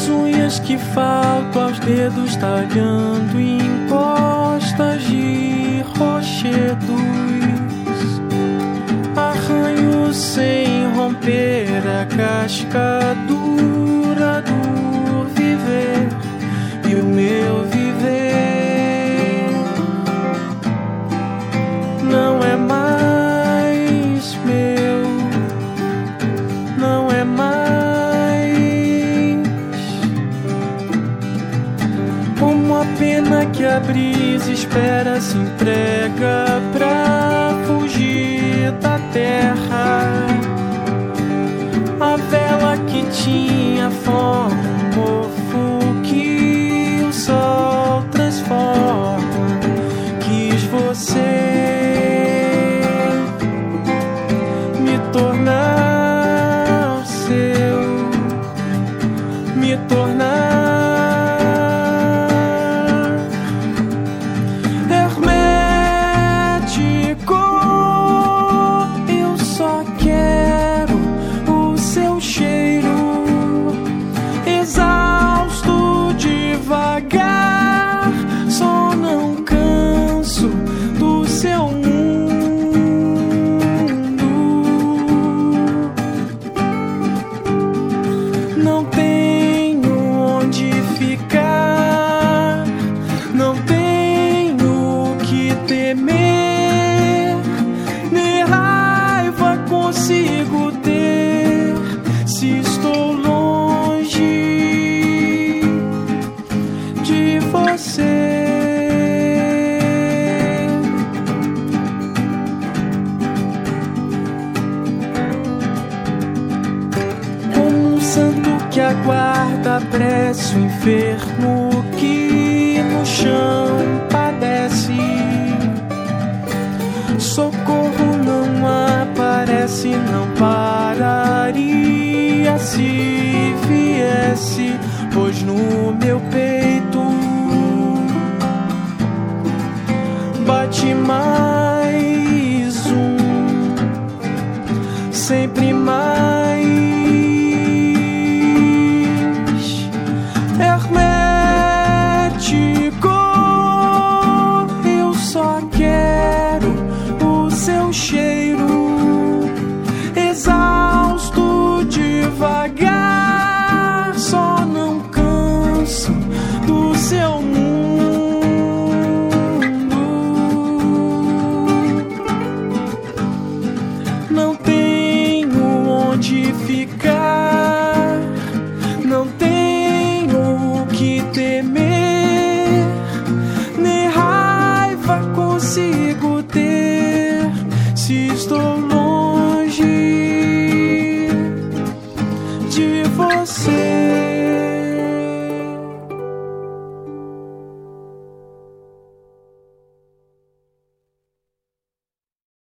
as unhas que faltam aos dedos, talhando encostas de rochedos, arranho sem romper a casca dura do viver e o meu viver não é mais meu, não é mais. Como a pena que a brisa espera, se entrega pra fugir da terra. A vela que tinha forma, um mofo que o sol transforma. Quis você me tornar seu, me tornar hermético. Eu só quero o seu cheiro, exausto devagar, só não canso do seu mundo. Não tenho onde ficar, não tenho o que temer, nem raiva consigo ter se estou longe de você. Como um santo que aguarda a prece, o enfermo que no chão padece, socorro não aparece, não pararia se viesse, pois no meu peito bate mais um, sempre mais. Hermético, eu só quero o seu cheiro, exausto devagar, só não canso do seu mundo. Não tenho onde ficar, não tenho o que temer, nem raiva consigo ter se estou